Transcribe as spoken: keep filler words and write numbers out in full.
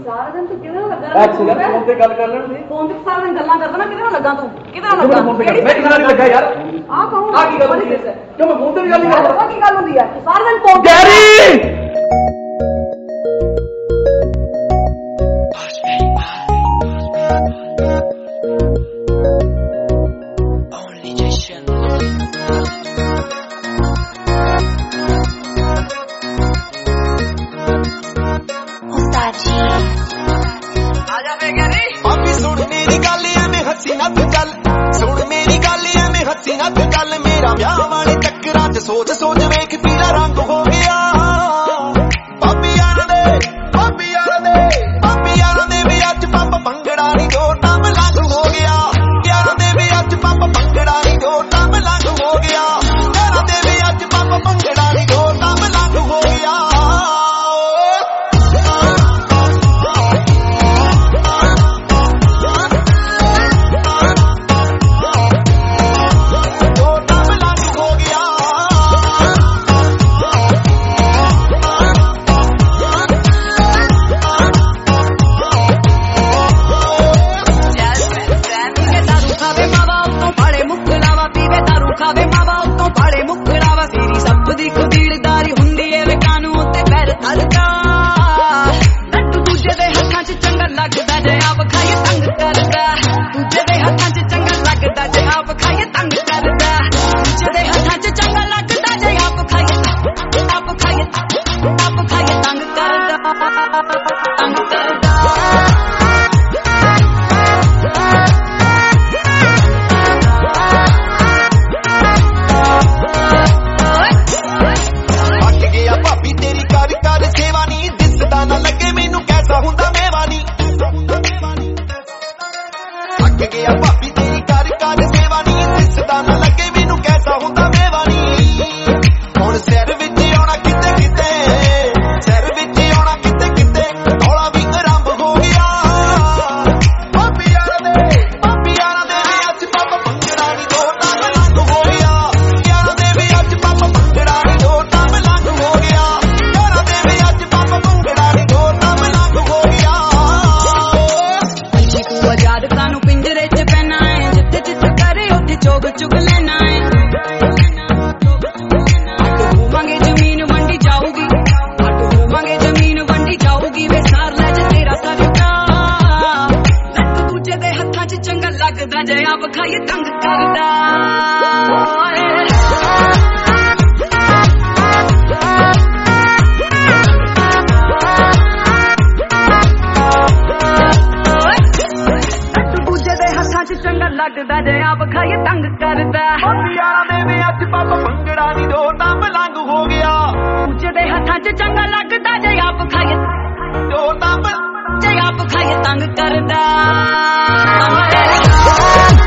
ਸਾਰਾ ਦਿਨ ਤੂੰ ਕਿਹਦੇ ਨਾਲ ਲੱਗਾ ਅੱਛਾ ਯਾਰ ਫੋਨ ਤੇ ਗੱਲ ਕਰ ਲੈਣ ਦੇ। ਫੋਨ ਤੇ ਸਾਰਾ ਦਿਨ ਗੱਲਾਂ ਕਰਦਾ ਨਾ, ਕਿਹਦੇ ਨਾਲ ਲੱਗਾ ਤੂੰ? ਕਿਹਦੇ ਨਾਲ ਲੱਗਾ? ਮੈਂ ਕਿਹਦੇ ਨਾਲ ਨਹੀਂ ਲੱਗਾ ਯਾਰ। ਆਹ ਕੌਣ? ਆਹ ਕੀ ਗੱਲ ਹੁੰਦੀ ਹੈ? ਕਿਉਂ ਮੈਂ ਫੋਨ ਤੇ ਵੀ ਗੱਲ ਨਹੀਂ ਕਰਦਾ? ਕੀ ਗੱਲ ਹੁੰਦੀ ਹੈ? ਸਾਰਾ ਦਿਨ ਫੋਨ ਗੈਰੀ ਭਾਬੀ ਸੁਣ ਮੇਰੀ ਗੱਲ ਐਵੇਂ ਹੱਸੀ ਨਾ ਤੂੰ ਚੱਲ, ਸੁਣ ਮੇਰੀ ਗੱਲ ਐਵੇਂ ਹੱਸੀ ਨਾ ਤੂੰ ਚੱਲ। ਮੇਰਾ ਵਿਆਹ ਵਾਲੇ ਚੱਕਰਾਂ ਚ ਸੋਚ ਸੋਚ ਵੇਖ ਪੀਲਾ ਰੰਗ ਹੋ ਗਿਆ। ਭਾਬੀ ਯਾਰ ਦੇ ਭਾਬੀ ਯਾਰ ਦੇ ਭਾਬੀ ਯਾਰ ਦੇ ਵੀ ਅੱਜ ਪੰਪ ਭੰਗੜਾ ਨਹੀਂ ਦੋ ਟਾਮ ਲੰਘ ਹੋ ਗਿਆ। ਯਾਰ ਦੇ ਵੀ ਅੱਜ ਪੰਪ ਭੰਗੜਾ ਨਹੀਂ ਦੋ ਟਾਮ ਲੰਘ ਹੋ ਗਿਆ। ਯਾਰ ਦੇ ਵੀ ਅੱਜ ਪੰਪ ਭੰਗੜਾ ਨਹੀਂ ਦੋ ਟਾਮ ਲੰਘ ਹੋ ਗਿਆ। ਖਾਵੇ ਮਾਵਾ ਉਤੋਂ ਪਾਲੇ ਮੁਕਲਾਵਾ ਤੇਰੀ ਸਭ ਦੀ ਕਬੀਲਦਾਰੀ ਹੁੰਦੀ ਏ ਵੇ ਕਾਨੂੰਨ ਤੇ ਪੈਰ ਤਲਦਾ। ਲੱਟੂ ਦੂਜੇ ਦੇ ਹੱਥਾਂ 'ਚ ਚੰਗਾ ਲੱਗਦਾ ਜੇ ਆਪ ਖਾਏ ਤੰਗ ਕਰਦਾ। ਦੂਜੇ ਦੇ ਹੱਥਾਂ 'ਚ ਚੰਗਾ ਲੱਗਦਾ ਜੇ ਆਪ ਖਾਏ ਤੰਗ ਕਰਦਾ। ਦੂਜੇ ਦੇ ਹੱਥਾਂ 'ਚ ਚੰਗਾ ਲੱਗਦਾ ਜੇ ਆਪ ਖਾਏ ਆਪ ਖਾਏ ਆਪ ਖਾਏ ਤੰਗ ਕਰਦਾ ਤੰਗ ਕਰਦਾ। ਗਿਆ ਭਾਬੀ ਤੇਰੀ ਕਰ ਕਰ ਸੇਵਾ ਨੀ, ਦਿਸਦਾ ਨਾ ਲੱਗੇ ਮੈਨੂੰ ਕੈਸਾ ਹੁੰਦਾ ਮੇਵਾ ਨੀ। ਹੁਣ ਸਿਰ ਵਿੱਚ ਆਉਣਾ ਕਿਤੇ ਕਿਤੇ, ਸਿਰ ਵਿੱਚ ਆਉਣਾ ਕਿਤੇ ਕਿਤੇ, ਥੋੜਾ ਵੀ ਆਰੰਭ ਹੋ ਗਿਆ। ਭਾਬੀ ਯਾਰ ਦੇ ਭਾਬੀ ਯਾਰ ਦੇ ਵੀ ਅੱਜ ਪੰਪ ਭੰਗੜਾ ਨੀ ਦੋ ਟਾਮ ਲੰਘ ਹੋ ਗਿਆ। ਯਾਰ ਦੇ ਵੀ ਅੱਜ ਪੰਪ ਭੰਗੜਾ ਨੀ ਦੋ ਟਾਮ ਲੰਘ ਹੋ ਗਿਆ। ਯਾਰ ਦੇ ਵੀ ਅੱਜ ਪੰਪ ਭੰਗੜਾ ਨੀ ਦੋ ਟਾਮ ਲੰਘ ਹੋ ਗਿਆ। ਪੰਛੀ ਤੂੰ ਆਜ਼ਾਦ ਕਾਨੂੰ ਪਿੰਜਰੇ ਚ ਪੈਣਾ ਹੈ, ਜਿੱਥੇ ਜਿੱਥੇ ਕਰੇ ਉੱਥੇ ਚੋਗ ਚੁਗ ਲੈਣਾ ਹੈ। ਅੱਡ ਹੋਵਾਂਗੇ ਜ਼ਮੀਨ ਵੰਡੀ ਜਾਊਗੀ, ਅੱਡ ਹੋਵਾਂਗੇ ਜ਼ਮੀਨ ਵੰਡੀ ਜਾਊਗੀ। ਵੇ ਸਾਰ ਲੈ ਜੇ ਤੇਰਾ ਸਰਦਾ, ਲੱਟ ਦੂਜੇ ਦੇ ਹੱਥਾਂ 'ਚ ਚੰਗਾ ਲੱਗਦਾ ਜੇ ਆਪ ਖਾਏ ਤੰਗ ਕਰਦਾ। ਚੰਗਾ ਲੱਗਦਾ ਜੇ ਆਪ ਖਾਏ ਤੰਗ ਕਰਦਾ। ਭਾਬੀ ਯਾਰਾਂ ਦੇ ਵੀ ਅੱਜ ਪੰਪ ਭੰਗੜਾ ਨੀ ਦੋ ਟਾਮ ਲੰਘ ਹੋ ਗਿਆ। ਦੂਜੇ ਦੇ ਹੱਥਾਂ 'ਚ ਚੰਗਾ ਲੱਗਦਾ ਜੇ ਆਪ ਖਾਏ ਦੋ ਟਾਮ ਜੇ ਆਪ ਖਾਏ ਤੰਗ ਕਰਦਾ।